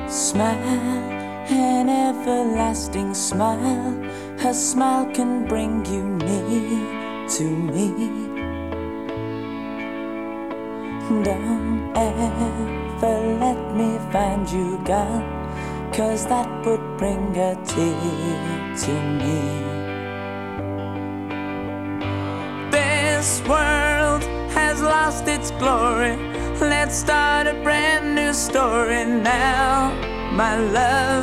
Smile, an everlasting smile. Her smile can bring you near to me. Don't ever let me find you gone, 'cause that would bring a tear to me. This world has lost its glory. Let's start a brand new story now, my love.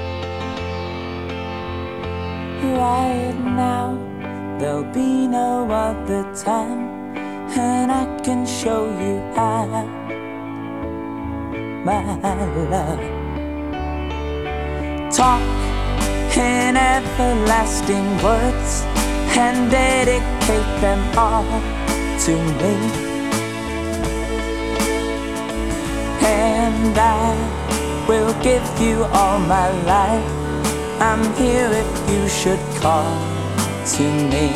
Right now, there'll be no other time, and I can show you how, my love. Talk in everlasting words and dedicate them all to me, and I will give you all my life. I'm here if you should call to me.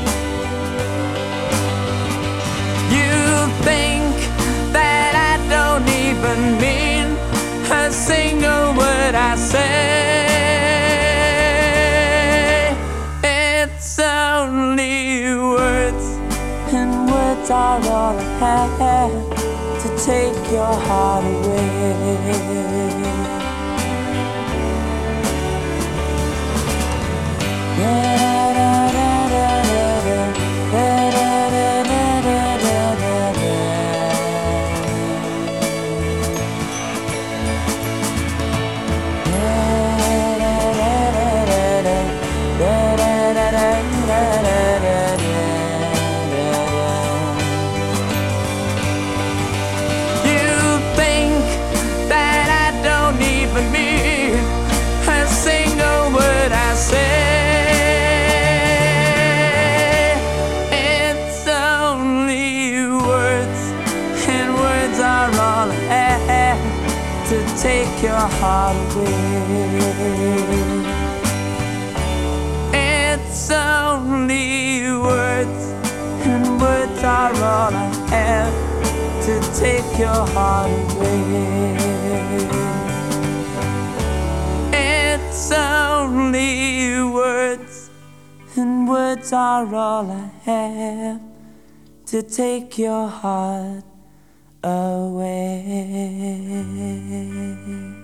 You think that I don't even mean a single word I say. It's only words, and words are all I have to take your heart away. To take your heart away. It's only words, and words are all I have to take your heart away. It's only words, and words are all I have to take your heart away.